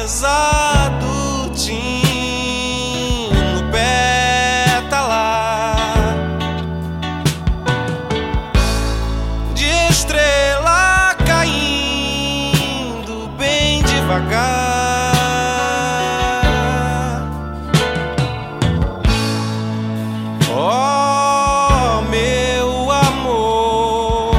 mesa do Tino pétala de estrela caindo bem devagar. Oh, meu amor,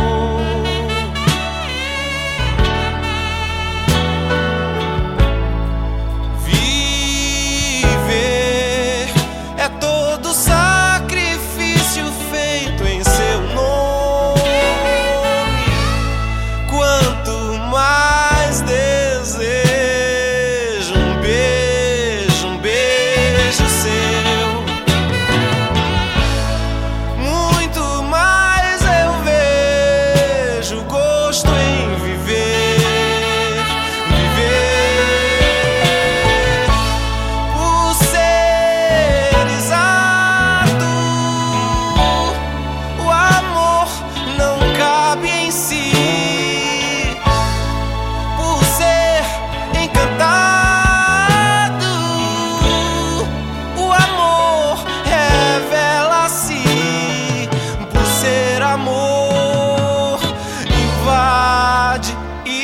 viver é todo sacrifício feito em seu nome. Quanto mais desejo um beijo seu, muito mais eu vejo gosto em viver, viver por ser exato. O amor não cabe em si, por ser encantado. O amor revela-se, por ser amor invade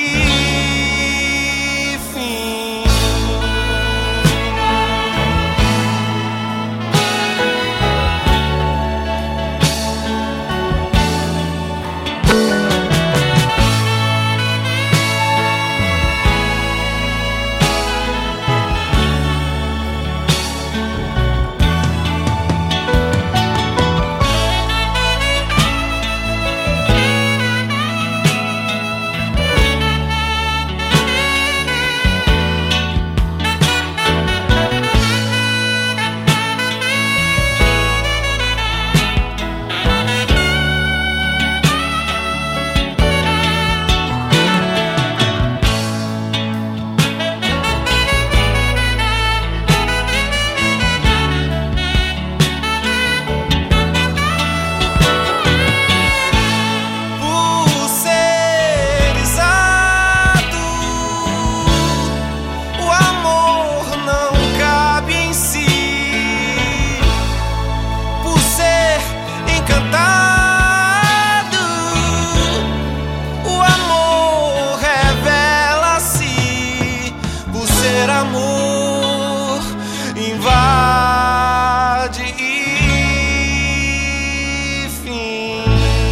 e fim. Por ser exato, o amor não cabe em si, por ser encantado. O amor revela-se, por ser amor invade e fim.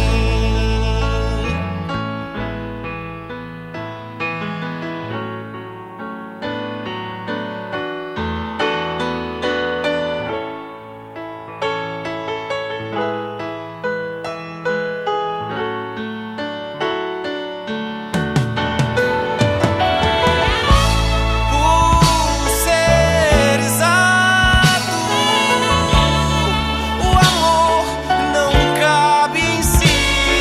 Por ser exato, o amor não cabe em si,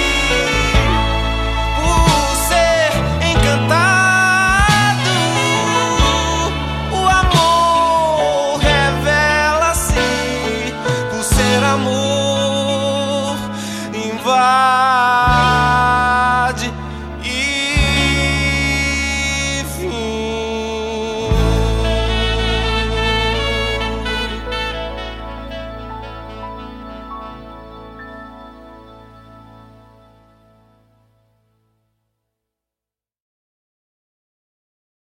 por ser encantado. O amor revela-se, por ser amor invade.